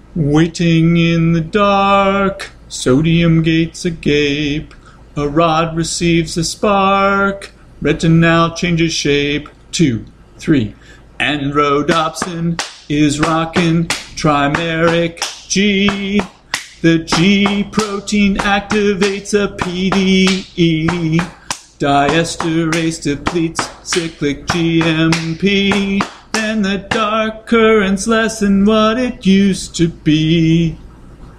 Waiting in the dark, sodium gates agape. A rod receives a spark, retinal changes shape. 2, 3, and rhodopsin is rockin' trimeric G. The G protein activates a PDE. Diesterase depletes cyclic GMP. Then the dark currents lessen what it used to be.